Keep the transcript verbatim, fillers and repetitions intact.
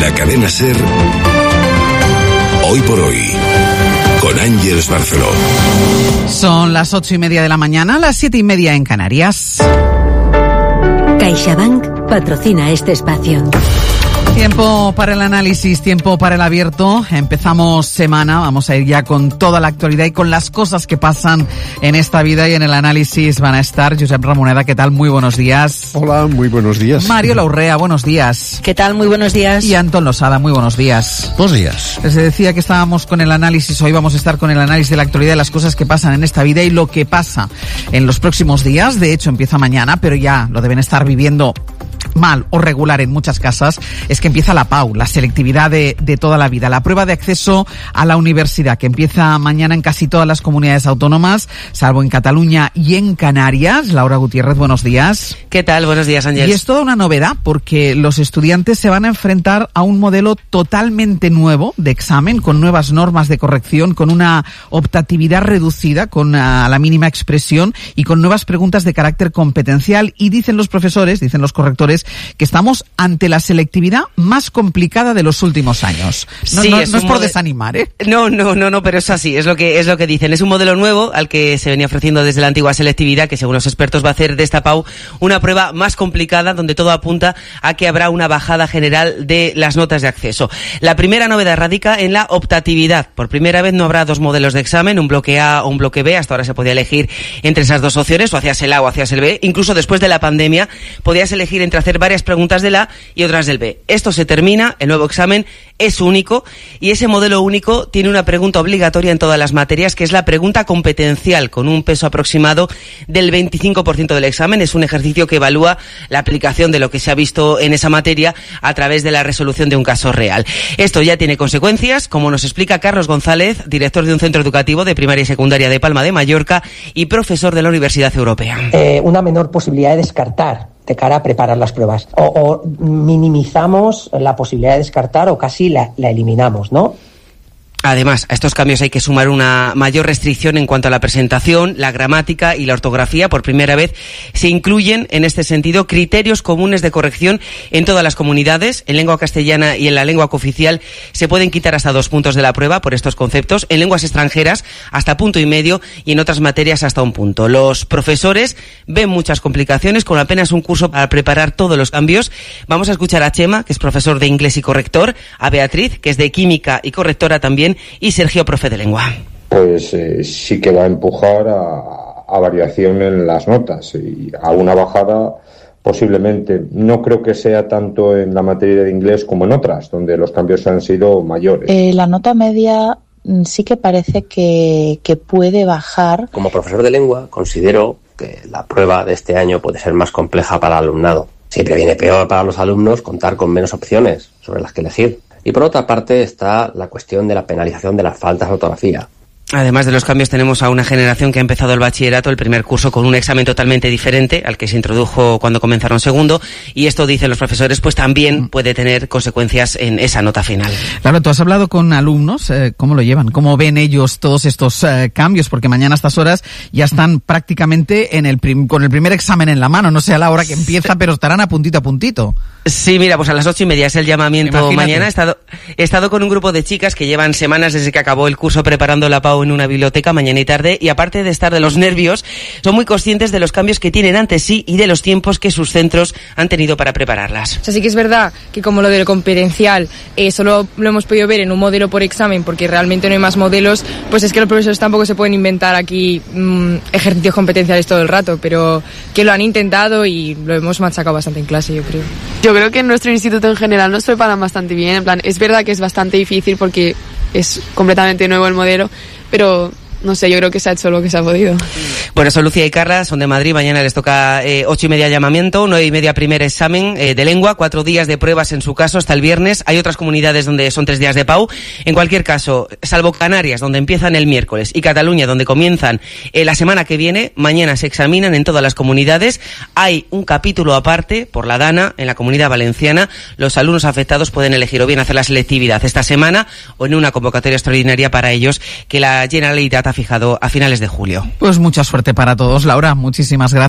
la cadena SER, Hoy por Hoy, con Ángeles Barceló. Son las ocho y media de la mañana, las siete y media en Canarias. CaixaBank patrocina este espacio. Tiempo para el análisis, tiempo para el abierto. Empezamos semana, vamos a ir ya con toda la actualidad y con las cosas que pasan en esta vida, y en el análisis van a estar Josep Ramoneda. ¿Qué tal? Muy buenos días. Hola, muy buenos días. Mario Laurrea, buenos días. ¿Qué tal? Muy buenos días. Y Antón Losada, muy buenos días. Buenos días. Les decía que estábamos con el análisis, hoy vamos a estar con el análisis de la actualidad, de las cosas que pasan en esta vida y lo que pasa en los próximos días. De hecho, empieza mañana, pero ya lo deben estar viviendo mal o regular en muchas casas. Es que empieza la P A U, la selectividad de, de toda la vida, la prueba de acceso a la universidad, que empieza mañana en casi todas las comunidades autónomas, salvo en Cataluña y en Canarias. Laura Gutiérrez, buenos días. ¿Qué tal? Buenos días, Ángel. Y es toda una novedad, porque los estudiantes se van a enfrentar a un modelo totalmente nuevo de examen, con nuevas normas de corrección, con una optatividad reducida, con a la mínima expresión, y con nuevas preguntas de carácter competencial. Y dicen los profesores, dicen los correctores, que estamos ante la selectividad más complicada de los últimos años. No, sí, no, es, no es por mode- desanimar, ¿eh? No, no, no, no, pero es así, es lo que es lo que dicen. Es un modelo nuevo al que se venía ofreciendo desde la antigua selectividad, que según los expertos va a hacer de esta P A U una prueba más complicada, donde todo apunta a que habrá una bajada general de las notas de acceso. La primera novedad radica en la optatividad. Por primera vez no habrá dos modelos de examen, un bloque A o un bloque B. Hasta ahora se podía elegir entre esas dos opciones, o hacías el A o hacías el B. Incluso después de la pandemia podías elegir entre hacer varias preguntas del A y otras del B. Esto se termina, el nuevo examen es único, y ese modelo único tiene una pregunta obligatoria en todas las materias, que es la pregunta competencial, con un peso aproximado del veinticinco por ciento del examen. Es un ejercicio que evalúa la aplicación de lo que se ha visto en esa materia a través de la resolución de un caso real. Esto ya tiene consecuencias, como nos explica Carlos González, director de un centro educativo de primaria y secundaria de Palma de Mallorca y profesor de la Universidad Europea. Eh, una menor posibilidad de descartar de cara a preparar las pruebas. O, o minimizamos la posibilidad de descartar o casi la, la eliminamos, ¿no? Además, a estos cambios hay que sumar una mayor restricción en cuanto a la presentación, la gramática y la ortografía. Por primera vez se incluyen, en este sentido, criterios comunes de corrección en todas las comunidades. En lengua castellana y en la lengua cooficial se pueden quitar hasta dos puntos de la prueba por estos conceptos. En lenguas extranjeras hasta punto y medio, y en otras materias hasta un punto. Los profesores ven muchas complicaciones con apenas un curso para preparar todos los cambios. Vamos a escuchar a Chema, que es profesor de inglés y corrector, a Beatriz, que es de química y correctora también, y Sergio, profe de lengua. Pues eh, sí que va a empujar a, a variación en las notas y a una bajada posiblemente. No creo que sea tanto en la materia de inglés como en otras, donde los cambios han sido mayores. Eh, la nota media sí que parece que, que puede bajar. Como profesor de lengua considero que la prueba de este año puede ser más compleja para el alumnado. Siempre viene peor para los alumnos contar con menos opciones sobre las que elegir. Y por otra parte está la cuestión de la penalización de las faltas de ortografía. Además de los cambios, tenemos a una generación que ha empezado el bachillerato, el primer curso, con un examen totalmente diferente al que se introdujo cuando comenzaron segundo, y esto, dicen los profesores, pues también puede tener consecuencias en esa nota final. Claro, tú has hablado con alumnos, eh, ¿cómo lo llevan? ¿Cómo ven ellos todos estos eh, cambios? Porque mañana a estas horas ya están prácticamente en el prim- con el primer examen en la mano, no sé a la hora que empieza, pero estarán a puntito a puntito. Sí, mira, pues a las ocho y media es el llamamiento. Imagínate. Mañana. He estado, he estado con un grupo de chicas que llevan semanas desde que acabó el curso preparando la P A U en una biblioteca mañana y tarde, y aparte de estar de los nervios, son muy conscientes de los cambios que tienen ante sí y de los tiempos que sus centros han tenido para prepararlas. O sea, sí que es verdad que como lo del competencial eh, solo lo hemos podido ver en un modelo por examen, porque realmente no hay más modelos, pues es que los profesores tampoco se pueden inventar aquí mmm, ejercicios competenciales todo el rato, pero que lo han intentado y lo hemos machacado bastante en clase, yo creo. Yo creo que en nuestro instituto en general nos preparan bastante bien. En plan, es verdad que es bastante difícil porque es completamente nuevo el modelo, pero no sé, yo creo que se ha hecho lo que se ha podido. Bueno, son Lucía y Carla, son de Madrid. Mañana les toca eh, ocho y media llamamiento, nueve y media primer examen eh, de lengua, cuatro días de pruebas en su caso hasta el viernes. Hay otras comunidades donde son tres días de P A U. En cualquier caso, salvo Canarias, donde empiezan el miércoles, y Cataluña, donde comienzan eh, la semana que viene, mañana se examinan en todas las comunidades. Hay un capítulo aparte por la DANA en la Comunidad Valenciana. Los alumnos afectados pueden elegir o bien hacer la selectividad esta semana o en una convocatoria extraordinaria para ellos que la Generalitat ha fijado a finales de julio. Pues mucha suerte para todos, Laura. Muchísimas gracias.